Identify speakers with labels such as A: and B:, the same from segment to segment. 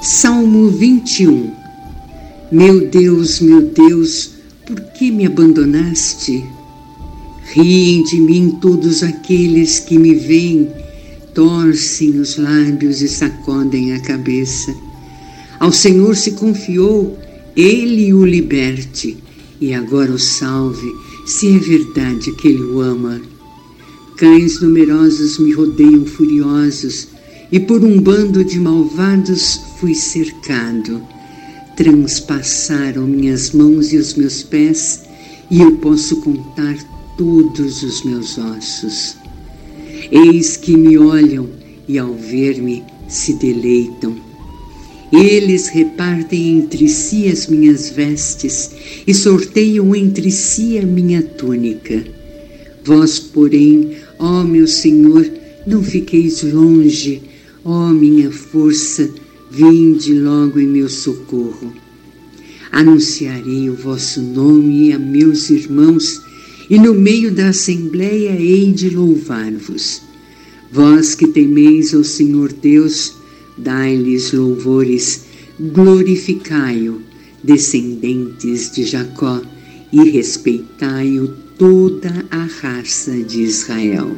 A: Salmo 21. Meu Deus, por que me abandonaste? Riem de mim todos aqueles que me veem, torcem os lábios e sacodem a cabeça. Ao Senhor se confiou, Ele o liberte, e agora o salve, se é verdade que Ele o ama. Cães numerosos me rodeiam furiosos, e por um bando de malvados fui cercado. Transpassaram minhas mãos e os meus pés, e eu posso contar todos os meus ossos. Eis que me olham e ao ver-me se deleitam. Eles repartem entre si as minhas vestes e sorteiam entre si a minha túnica. Vós, porém, ó meu Senhor, não fiqueis longe, ó minha força, vinde logo em meu socorro. Anunciarei o vosso nome a meus irmãos, e no meio da assembleia hei de louvar-vos. Vós que temeis ao Senhor Deus, dai-lhes louvores, glorificai-o, descendentes de Jacó, e respeitai-o toda a raça de Israel.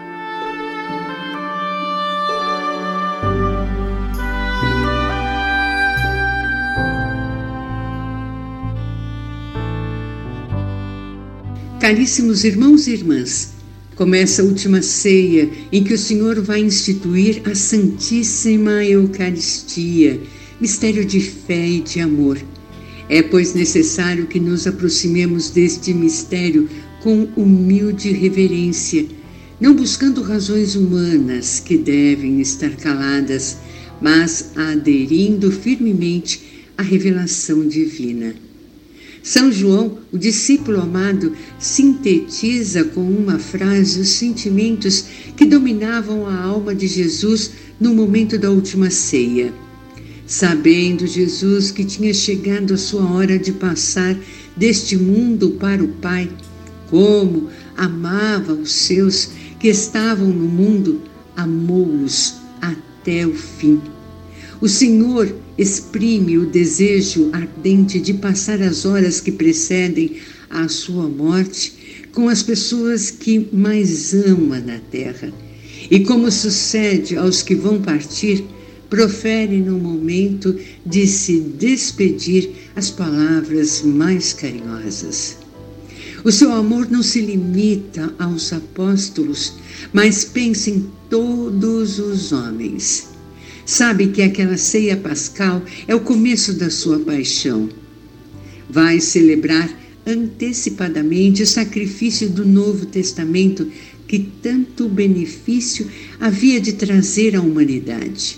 A: Caríssimos irmãos e irmãs, começa a última ceia em que o Senhor vai instituir a Santíssima Eucaristia, mistério de fé e de amor. É, pois, necessário que nos aproximemos deste mistério com humilde reverência, não buscando razões humanas que devem estar caladas, mas aderindo firmemente à revelação divina. São João, o discípulo amado, sintetiza com uma frase os sentimentos que dominavam a alma de Jesus no momento da última ceia. Sabendo Jesus que tinha chegado a sua hora de passar deste mundo para o Pai, como amava os seus que estavam no mundo, amou-os até o fim. O Senhor exprime o desejo ardente de passar as horas que precedem a sua morte com as pessoas que mais ama na terra. E como sucede aos que vão partir, profere no momento de se despedir as palavras mais carinhosas. O seu amor não se limita aos apóstolos, mas pensa em todos os homens. Sabe que aquela ceia pascal é o começo da sua paixão. Vai celebrar antecipadamente o sacrifício do Novo Testamento que tanto benefício havia de trazer à humanidade.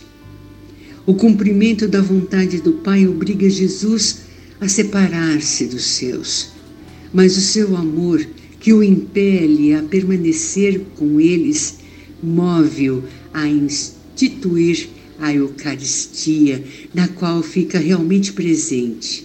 A: O cumprimento da vontade do Pai obriga Jesus a separar-se dos seus, mas o seu amor, que o impele a permanecer com eles, move-o a instituir a Eucaristia, na qual fica realmente presente.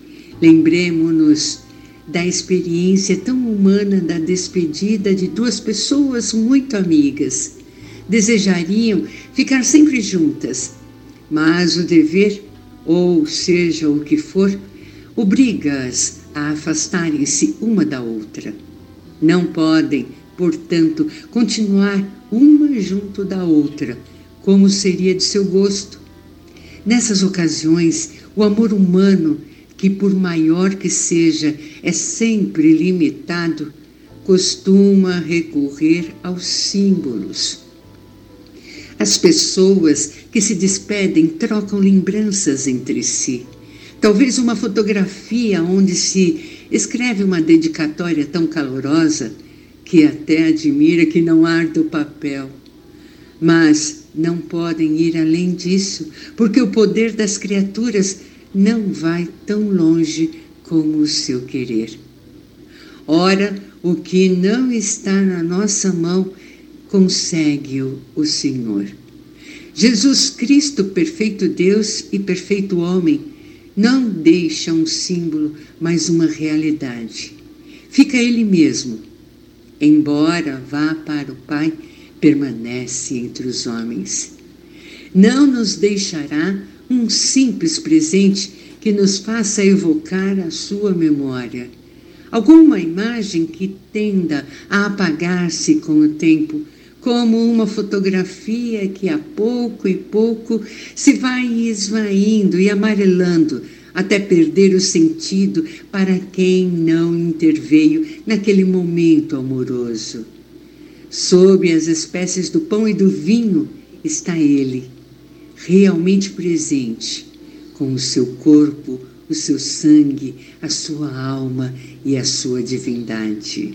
A: Lembremo-nos da experiência tão humana da despedida de duas pessoas muito amigas. Desejariam ficar sempre juntas, mas o dever, ou seja o que for, obriga-as a afastarem-se uma da outra. Não podem, portanto, continuar uma junto da outra, como seria de seu gosto. Nessas ocasiões, o amor humano, que por maior que seja, é sempre limitado, costuma recorrer aos símbolos. As pessoas que se despedem trocam lembranças entre si. Talvez uma fotografia onde se escreve uma dedicatória tão calorosa que até admira que não arda o papel. Mas não podem ir além disso, porque o poder das criaturas não vai tão longe como o seu querer. Ora, o que não está na nossa mão, consegue-o o Senhor. Jesus Cristo, perfeito Deus e perfeito homem, não deixa um símbolo, mas uma realidade. Fica Ele mesmo. Embora vá para o Pai, permanece entre os homens. Não nos deixará um simples presente que nos faça evocar a sua memória. Alguma imagem que tenda a apagar-se com o tempo, como uma fotografia que a pouco e pouco se vai esvaindo e amarelando, até perder o sentido para quem não interveio naquele momento amoroso. Sob as espécies do pão e do vinho está ele, realmente presente, com o seu corpo, o seu sangue, a sua alma e a sua divindade.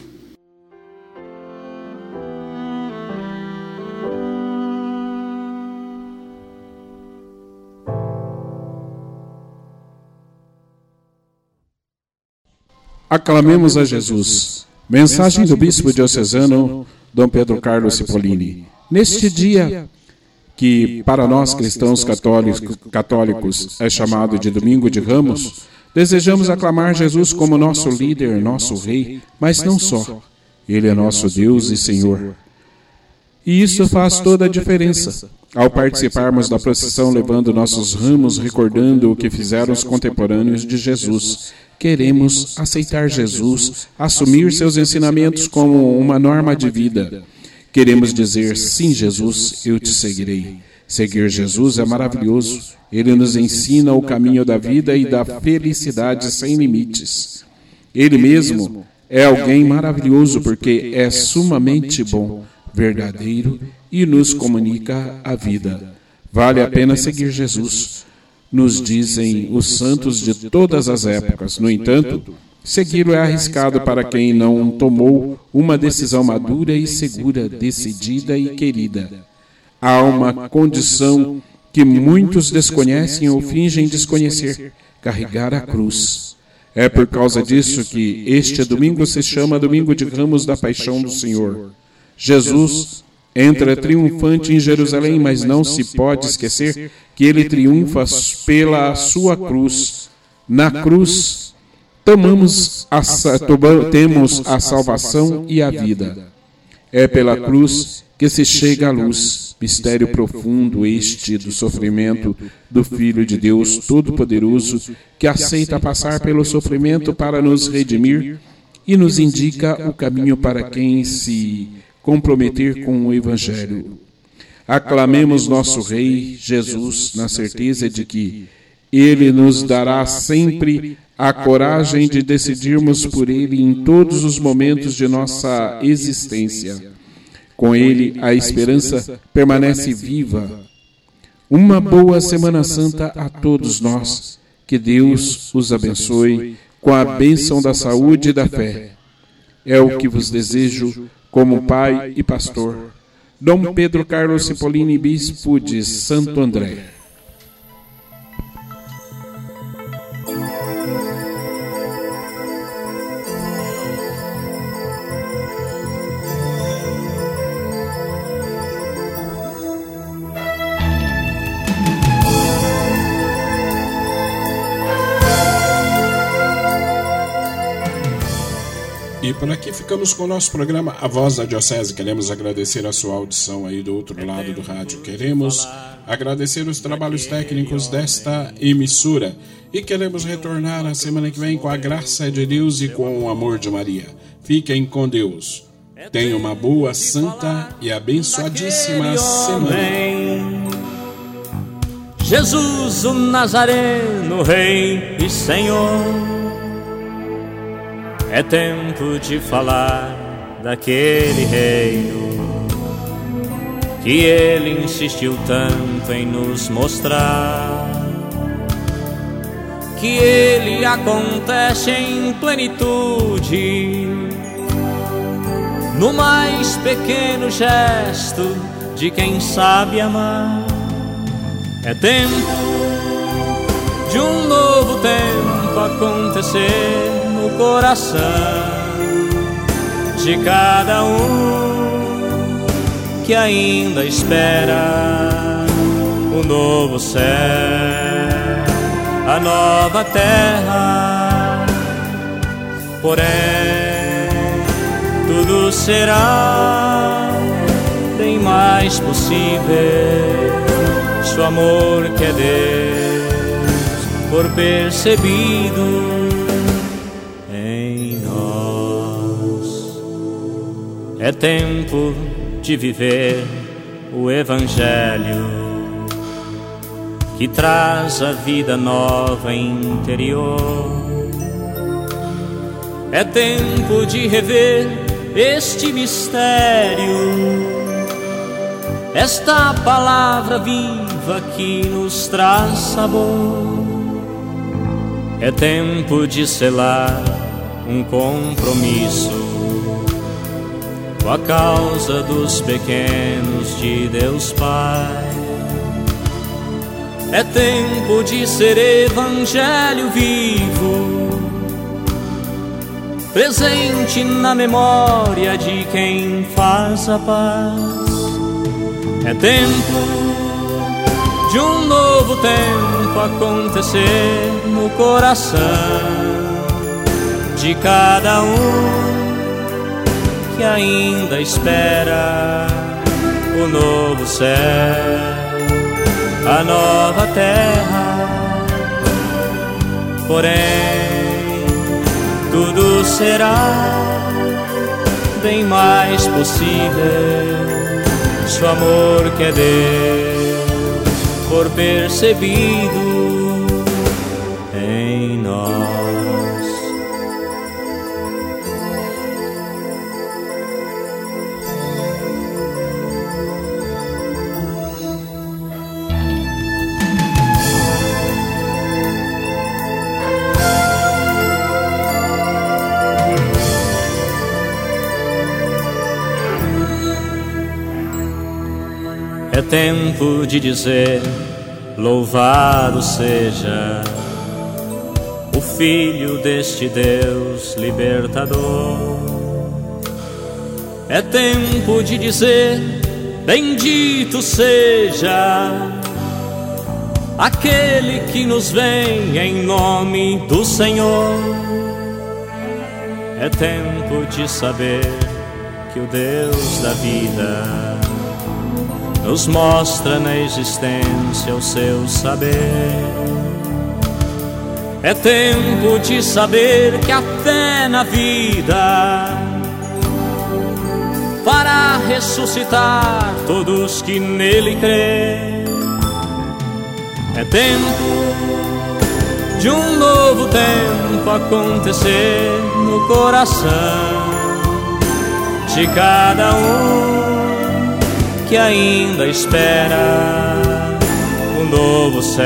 B: Aclamemos a Jesus. Mensagem do Bispo Diocesano, Dom Pedro Carlos Cipollini. Neste dia, que para nós cristãos católicos é chamado de Domingo de Ramos, desejamos aclamar Jesus como nosso líder, nosso rei, mas não só. Ele é nosso Deus e Senhor. E isso faz toda a diferença. Ao participarmos da procissão levando nossos ramos, recordando o que fizeram os contemporâneos de Jesus, queremos aceitar Jesus, assumir seus ensinamentos como uma norma de vida. Queremos dizer, sim, Jesus, eu te seguirei. Seguir Jesus é maravilhoso. Ele nos ensina o caminho da vida e da felicidade sem limites. Ele mesmo é alguém maravilhoso porque é sumamente bom, verdadeiro e nos comunica a vida. Vale a pena seguir Jesus, nos dizem os santos de todas as épocas. No entanto, segui-lo é arriscado para quem não tomou uma decisão madura e segura, decidida e querida. Há uma condição que muitos desconhecem ou fingem desconhecer: carregar a cruz. É por causa disso que este domingo se chama Domingo de Ramos da Paixão do Senhor. Jesus entra triunfante em Jerusalém, mas não se pode esquecer que ele triunfa pela sua cruz. Na cruz temos a salvação e a vida. É pela cruz que se chega à luz. Mistério profundo este do sofrimento do Filho de Deus Todo-Poderoso, que aceita passar pelo sofrimento para nos redimir e nos indica o caminho para quem se comprometer com o Evangelho. Aclamemos nosso Rei Jesus na certeza de que Ele nos dará sempre a coragem de decidirmos por Ele em todos os momentos de nossa existência. Com Ele, a esperança permanece viva. Uma boa Semana Santa a todos nós. Que Deus os abençoe com a bênção da saúde e da fé. É o que vos desejo como pai e pastor. Dom Pedro Carlos Cipollini, Bispo de Santo André. E por aqui ficamos com o nosso programa A Voz da Diocese. Queremos agradecer a sua audição aí do outro lado do rádio. Queremos agradecer os trabalhos técnicos desta emissora. E queremos retornar na semana que vem com a graça de Deus e com o amor de Maria. Fiquem com Deus. Tenham uma boa, santa e abençoadíssima semana.
C: Jesus, o Nazareno, Rei e Senhor. É tempo de falar daquele reino que ele insistiu tanto em nos mostrar, que ele acontece em plenitude, no mais pequeno gesto de quem sabe amar. É tempo de um novo tempo acontecer no coração de cada um que ainda espera o novo céu, a nova terra. Porém, tudo será bem mais possível se o amor que é Deus por percebido em nós. É tempo de viver o Evangelho que traz a vida nova interior. É tempo de rever este mistério, esta palavra viva que nos traz sabor. É tempo de selar um compromisso com a causa dos pequenos de Deus Pai. É tempo de ser evangelho vivo, presente na memória de quem faz a paz. É tempo de um novo tempo acontecer no coração de cada que ainda espera o novo céu, a nova terra. Porém, tudo será bem mais possível se o amor que é Deus for percebido em nós. É tempo de dizer: louvado seja o Filho deste Deus libertador. É tempo de dizer: bendito seja aquele que nos vem em nome do Senhor. É tempo de saber que o Deus da vida nos mostra na existência o seu saber. É tempo de saber que a fé na vida fará ressuscitar todos que nele crêem. É tempo de um novo tempo acontecer no coração de cada que ainda espera o novo céu,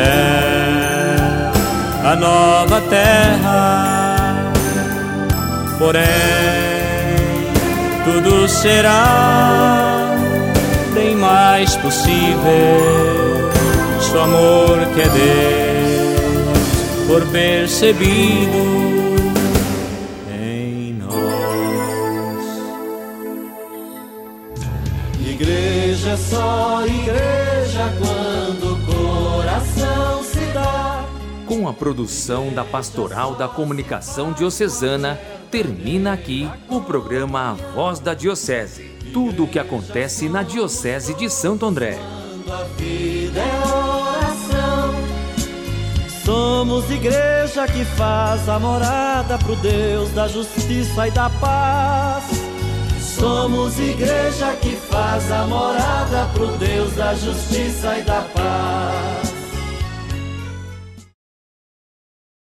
C: a nova terra. Porém, tudo será bem mais possível se o amor que é Deus for percebido.
D: Igreja é só igreja quando o coração se dá.
E: Com a produção da Pastoral da Comunicação Diocesana, termina aqui o programa A Voz da Diocese. Tudo o que acontece na Diocese de Santo André.
D: Quando a vida é oração, somos igreja que faz a morada pro Deus da justiça e da paz. Somos igreja que faz a morada pro Deus da justiça e da paz.